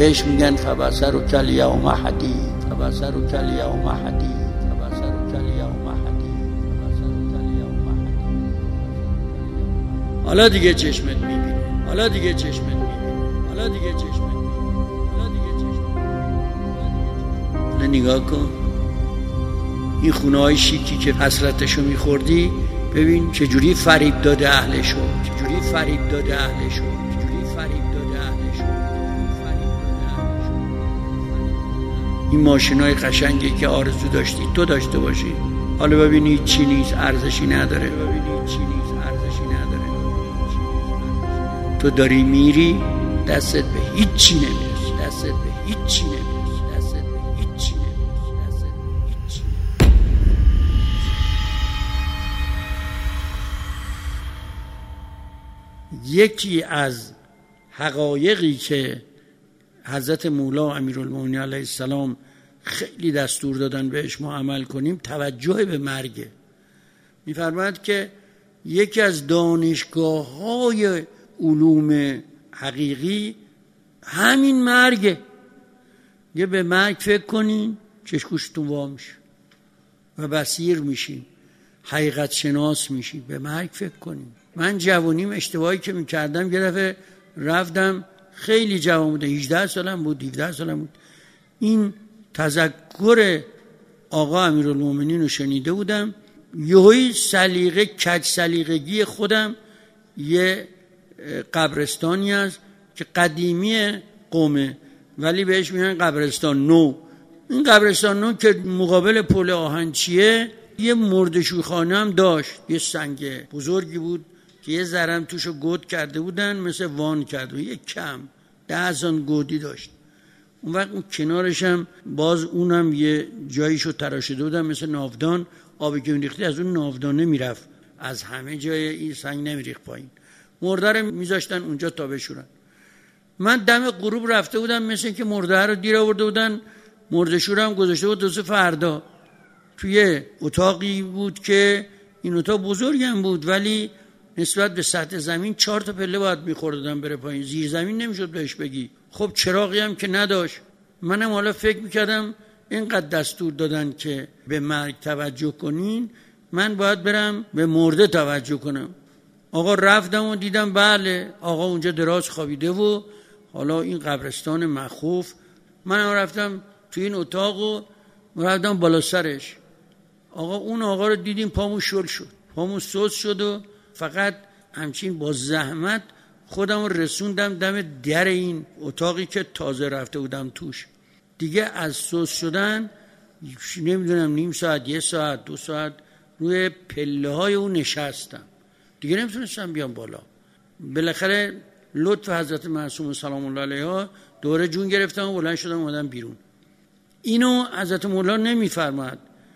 بهش میگن فبصرک الیوم حدید، فبصرک الیوم حدید، فبصرک الیوم حدید، فبصرک الیوم حدید. حالا دیگه چشمت میبینه، حالا دیگه چشمت میبینه، حالا دیگه چشمت میبینه، حالا دیگه چشمت میبینه. نگاه کن این خونه های شیکی که حسرتشو میخوردی، ببین چجوری فریب داده اهلشو، چجوری فریب داده اهلشو، چجوری فریب داده اهلشو. این ماشینای قشنگی که آرزو داشتی تو داشته باشی، حالا ببین هیچی نیست، ارزشی نداره، ببین هیچی نیست، ارزشی نداره. تو داری میری دستت به هیچی نمیرسه، دستت به هیچی نمیرسه، دستت به هیچی نمیرسه، دستت به هیچی. یکی از حقایقی که حضرت مولا امیرالمومنین علیه السلام خیلی دستور دادن بهش ما عمل کنیم، توجه به مرگ. می‌فرماید که یکی از دانشگاه‌های علوم حقیقی همین مرگه. یه به مرگ فکر کنین چشم‌گوشتون وا میشه و بصیر میشین، حقیقت شناس میشین. به مرگ فکر کنین. من جوانیم اشتباهی که میکردم، یه دفعه رفتم، خیلی جوان بوده، 18 سالم بود، 17 سالم بود، این تذکر آقا امیرالمومنین رو شنیده بودم. یهویی سلیقه، کج سلیقگی خودم، یه قبرستانی هست که قدیمی قومه ولی بهش میگن قبرستان نو. این قبرستان نو که مقابل پل آهنچیه یه مردشویخانه هم داشت، یه سنگ بزرگی بود که یه ذرم توشو گود کرده بودن، مثل وان کرده، یه کم 10 گودی داشت. اون وقت اون کنارش هم باز اونم یه جاییشو تراشیده بودن مثل ناودان، آبی که میریختی از اون ناودانه میرفت، از همه جای این سنگ نمیریخت پایین. مرده رو میذاشتن اونجا تا بشورن. من دم غروب رفته بودم، مثل که مرده رو دیر آورده بودن، مرده شورم گذاشته بود دوست فردا. توی اتاقی بود که این اتاق بزرگی هم بود ولی نسبت به سطح زمین 4 تا پله باید میخوردن بره پایین، زیر زمین نمیشد بهش بگی. خب چراغی هم که نداشت. منم حالا فکر میکردم اینقدر دستور دادن که به مرگ توجه کنین، من باید برم به مرده توجه کنم. آقا رفتم و دیدم بله آقا اونجا دراز خوابیده و حالا این قبرستان مخوف. من رفتم توی این اتاق و رفتم بالا سرش. آقا اون آقا رو دیدیم پامون شل شد، پامون سوز شد و فقط همچین با زحمت خودم رسوندم دم در این اتاقی که تازه رفته بودم توش. دیگه از سوز شدن نمیدونم نیم ساعت، 1 ساعت، 2 ساعت روی پله های اون نشستم، دیگه نمیتونستم بیام بالا. بالاخره لطف حضرت معصوم سلام الله علیها دوره جون گرفتم و بلند شدم اومدم بیرون. اینو حضرت مولا نمیفرماد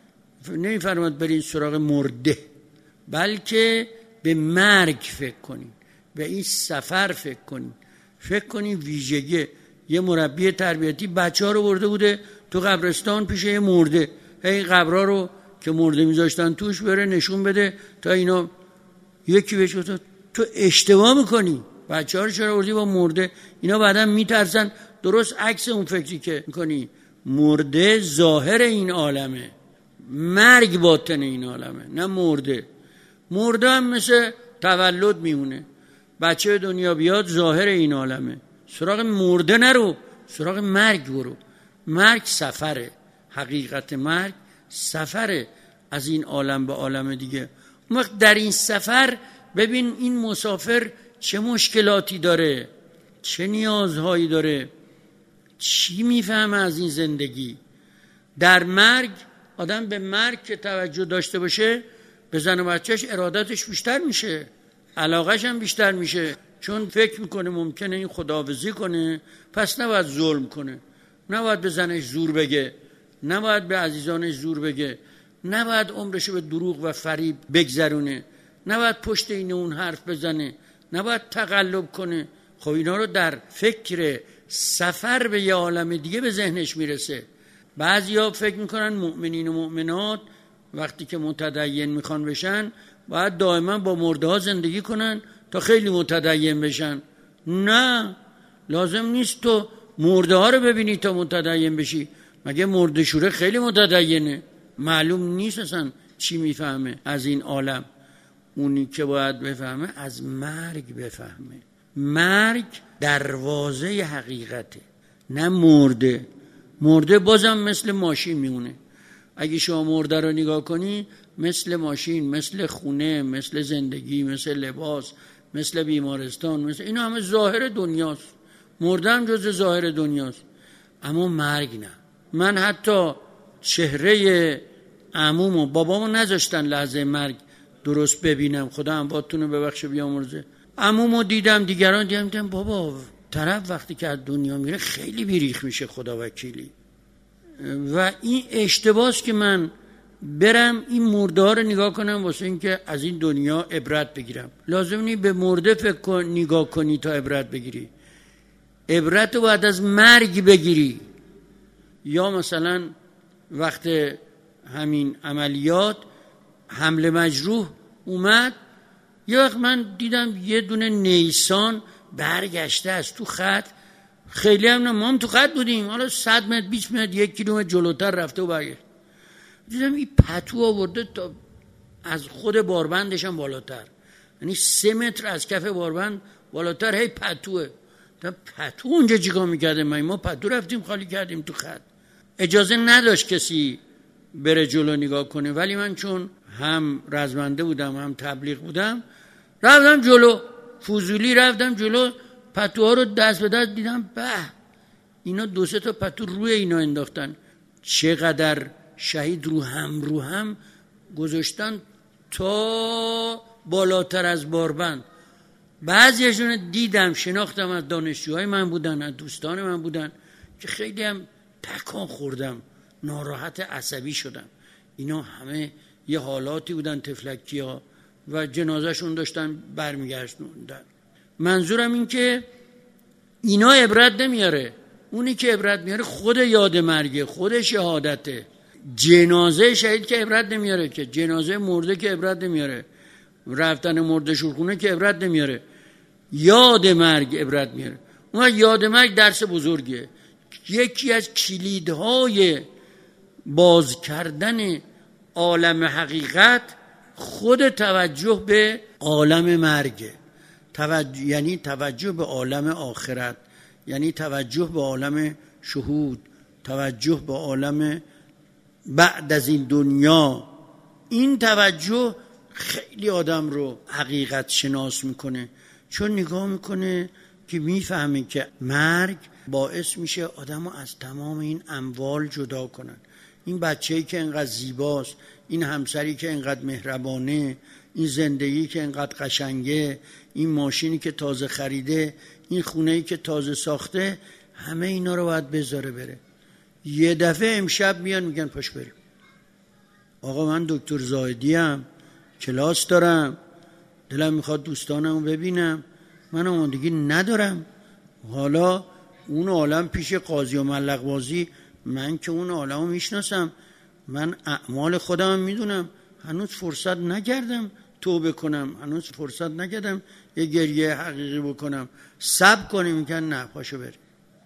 برین سراغ مرده، بلکه به مرگ فکر کنین، به این سفر فکر کنین. فکر کنین ویژگی یه مربی تربیتی بچه‌ها رو برده بوده تو قبرستان پیش یه مرده، این قبرها رو که مرده میذاشتن توش بره نشون بده تا اینا. یکی بهش گفت تو اشتباه میکنی، بچه‌ها رو چرا بردی با مرده؟ اینا بعداً میترسن. درست عکس اون فکری که میکنی. مرده ظاهر این عالمه، مرگ باطن این عالمه، نه مرده. مرده هم مثل تولد میمونه، بچه دنیا بیاد ظاهر این عالمه. سراغ مرده نرو، سراغ مرگ برو. مرگ سفره، حقیقت مرگ سفره از این عالم به عالم دیگه. اون وقت در این سفر ببین این مسافر چه مشکلاتی داره، چه نیازهایی داره، چی میفهمه از این زندگی. در مرگ آدم به مرگ که توجه داشته باشه، به زن و بچهش ارادتش بیشتر میشه، علاقهش هم بیشتر میشه، چون فکر میکنه ممکنه این خداحافظی کنه، پس نباید ظلم کنه، نباید به زنش زور بگه، نباید به عزیزانش زور بگه، نباید عمرشو به دروغ و فریب بگذرونه، نباید پشت این اون حرف بزنه، نباید تقلب کنه. خب اینا رو در فکر سفر به یه عالم دیگه به ذهنش میرسه. بعضیا فکر میکنن مؤمنین و مؤمنات وقتی که متدین میخوان بشن باید دائما با مرده ها زندگی کنن تا خیلی متدین بشن. نه، لازم نیست تو مرده ها رو ببینی تا متدین بشی. مگه مرده شوره خیلی متدینه، معلوم نیست اصلا چی میفهمه از این عالم. اونی که باید بفهمه از مرگ بفهمه. مرگ دروازه حقیقته، نه مرده. مرده بازم مثل ماشین میمونه. اگه شما مرده رو نگاه کنی مثل ماشین، مثل خونه، مثل زندگی، مثل لباس، مثل بیمارستان، مثل اینا همه ظاهر دنیاست. مرده هم جز ظاهر دنیاست، اما مرگ نه. من حتی چهره عموم و بابامو نذاشتن لحظه مرگ درست ببینم، خدا انبادتونو ببخشه بیامرزه. عمومو دیدم، دیگران دیدم بابا طرف وقتی که از دنیا میره خیلی بیریخ میشه، خدا وکیلی. و این اشتباهست که من برم این مرده ها رو نگاه کنم واسه این که از این دنیا عبرت بگیرم. لازم نیست به مرده فکر کن نگاه کنی تا عبرت بگیری، عبرت رو باید از مرگ بگیری. یا مثلا وقت همین عملیات حمل مجروح اومد، یه وقت من دیدم یه دونه نیسان برگشته از تو خط، خیلی هم نه، ما هم تو خط بودیم، حالا 100 متر 20 متر 1 کیلومتر جلوتر رفته و برگشت. دیدم این پتو آورده تا از خود باربندش هم بالاتر، یعنی 3 متر از کف باربند بالاتر، هی پتوه. پتو اونجا چیکار میکرده؟ ما پتو رفتیم خالی کردیم تو خط. اجازه نداشت کسی بره جلو نگاه کنه، ولی من چون هم رزمنده بودم هم تبلیغ بودم رفتم جلو، فضولی رفتم جلو، پتوها رو دست به دست دیدم، به اینا 2-3 تا پتو روی اینا انداختن. چقدر شهید رو هم گذاشتن تا بالاتر از باربند. بعضیشون دیدم شناختم، از دانشجوهای من بودن، از دوستان من بودن که خیلی هم تکان خوردم، ناراحت عصبی شدم. اینا همه یه حالاتی بودن تفلکی ها و جنازهشون داشتن برمیگشتوندن. منظورم این که اینا عبرت نمیاره، اونی که عبرت میاره خود یاد مرگه، خود شهادته. جنازه شهید که عبرت نمیاره، که جنازه مرده که عبرت نمیاره، رفتن مرده شورخونه که عبرت نمیاره، یاد مرگ عبرت میاره. اون یاد مرگ درس بزرگه. یکی از کلیدهای باز کردن عالم حقیقت خود توجه به عالم مرگه. یعنی توجه به عالم آخرت، یعنی توجه به عالم شهود، توجه به عالم بعد از این دنیا. این توجه خیلی آدم رو حقیقت شناس میکنه، چون نگاه میکنه که میفهمه که مرگ باعث میشه آدم رو از تمام این اموال جدا کنن. این بچه‌ای که انقدر زیباست، این همسری که انقدر مهربانه، این زندگی که انقدر قشنگه، این ماشینی که تازه خریده، این خونه‌ای که تازه ساخته، همه اینا رو باید بذاره بره. یه دفعه امشب میان میگن پاش بریم. آقا من دکتر زاهدیم، کلاس دارم، دلم میخواد دوستانمو ببینم، من آمادگی ندارم. حالا اون عالم پیش قاضی و ملق بازی، من که اون عالمو میشناسم، من اعمال خودم میدونم، هنوز فرصت نکردم توبه کنم، هنوز فرصت نکردم یه گریه حقیقی بکنم. صبر کنیم. میگن نه پاشو بریم.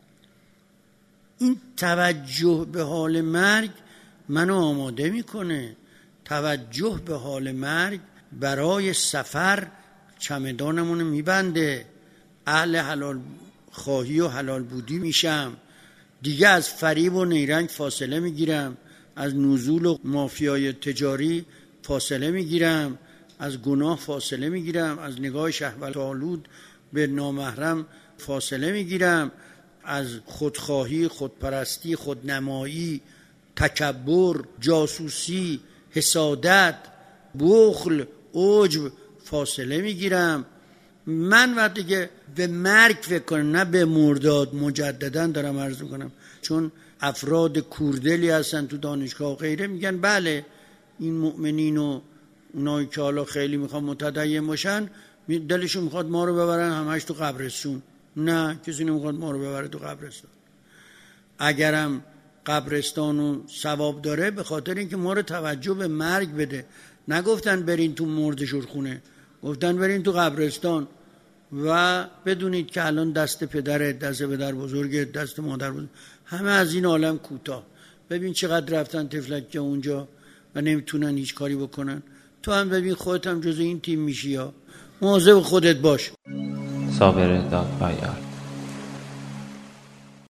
این توجه به حال مرگ منو آماده میکنه. توجه به حال مرگ برای سفر چمدانمونو میبنده. اهل حلال خواهی و حلال بودی میشم. دیگه از فریب و نیرنگ فاصله میگیرم، از نزول و مافیای تجاری فاصله میگیرم، از گناه فاصله میگیرم، از نگاه شهوت آلود به نامحرم فاصله میگیرم، از خودخواهی، خودپرستی، خودنمایی، تکبر، جاسوسی، حسادت، بخل، عجب فاصله میگیرم. من وقتی که به مرگ فکر کنم، نه به مرداد، مجددا دارم عرض میکنم، چون افراد کوردلی هستن تو دانشگاه و غیره میگن بله این مؤمنین و اونایی که حالا خیلی میخوان متدین باشن دلشون میخواد ما رو ببرن همش تو قبرستون. نه، کسی نمیخواد ما رو ببره تو قبرستان. اگرم قبرستان و ثواب داره به خاطر اینکه ما رو توجه به مرگ بده. نگفتن برین تو مرد شورخونه، گفتن برین تو قبرستان. و بدونید که الان دست پدرت، دست پدر بزرگت، دست مادر بزرگ، همه از این عالم کوتاه. ببین چقدر رفتن تفلک اونجا و نمیتونن هیچ کاری بکنن. تو هم ببین خودت هم جز این تیم میشی، یا مواظب خودت باش. صابر دادپایار.